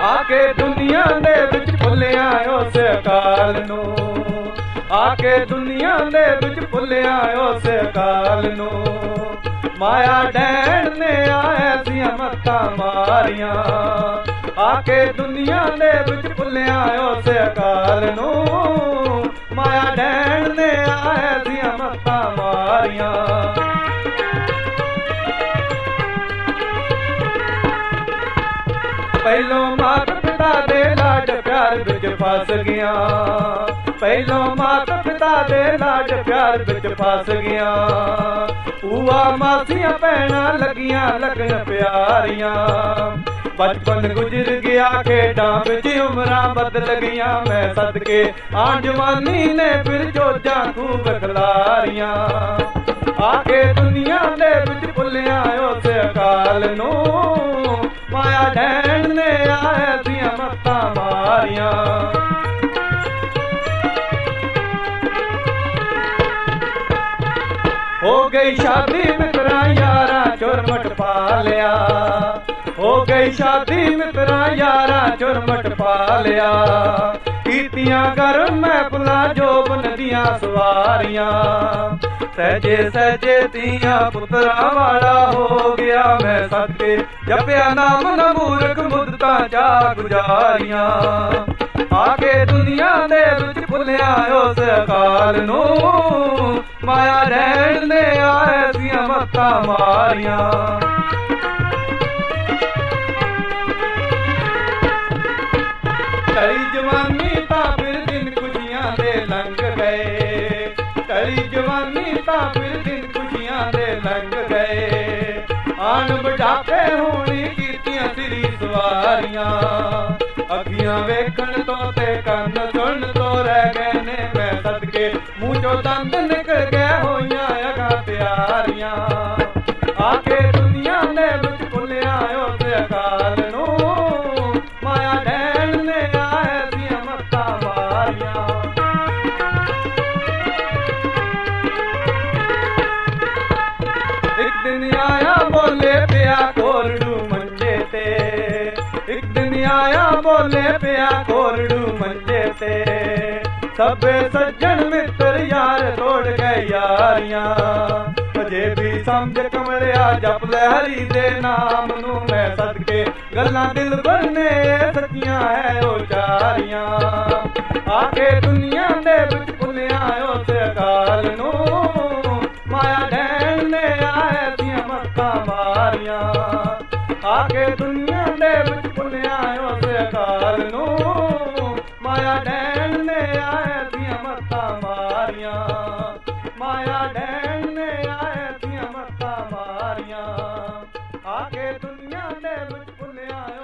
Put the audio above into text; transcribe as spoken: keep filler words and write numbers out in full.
आके दुनिया दे विच भुलिया उस अकाल नू, आके दुनिया दे विच भुलिया उस अकाल नू। माया डैण ने ऐसियां मत्तां मारियां, आके दुनिया दे विच भुलिया उस अकाल नू। माया डैण ने ऐसियां मत्तां मारियां। पहलों माता पिता दे लाड प्यार विच फस गया, पहलों माता पिता दे लाड प्यार विच फस गया। भूआ मासियां भैणां लगियां लगन प्यारियां। बचपन गुजर गया खेडां विच उमरां बदल गईयां। मैं सदके आ जवानी ने फिर जोजां खूब खलारियां। आके दुनिया दे विच भुलिया उस अकाल नू। माया डैण ने ऐसियां मत्तां मारियां। हो गई शादी मित्रां यारां चुरमट पा लिया, हो गई शादी मित्रां यारां चुरमट पा लिया। कीतियां गरम महफिलां जोबन दियां सवारियां। सहजे सहजे तियां पुत्रा वाला हो गया। मैं सदके जपया नाम न मूर्ख मुद्दतां चा गुजारियां। आके दुनिया दे विच भुलिया उस अकाल नू। माया डैण ने ऐसियां मत्तां मारियां। टली जवानी तां फिर दिन खुशियां दे लंघ गए, टली जवानी तां फिर दिन खुशियां दे लंघ गए। आन बुढ़ापे होनी कीतियां सिरी सवारियां। अखियां वेखण तो ते कन सुन तो रह गए ने। मैं सदके मूंह चों दंद निकल गए होइयां अगां प्यारियां। आके दुनिया दे विच भुलिया उस अकाल नू। माया डैण ने ऐसियां मत्तां मारियां। एक दिन आया बोले पिया कोरडू मंजे ते, एक दिन आया बोले पिया कोरडू मंजे ते। सबे सज्जन मित्र यार तोड़ गए यारियां। अजे भी समझ कमलिया जप ले हरि दे नाम नू। मैं सदके गल्लां दिल भरने सच्चियां है उचारियां। आके दुनिया दे विच भुलिया उस अकाल नू। माया डैण ने ऐसियां मत्तां मारियां। आके दुनिया दे विच भुलिया उस अकाल नू। माया डैण ने ऐसियां मत्तां मारियां। माया डैण ने ऐसियां मत्तां मारियां। आके दुनिया दे विच भुलिया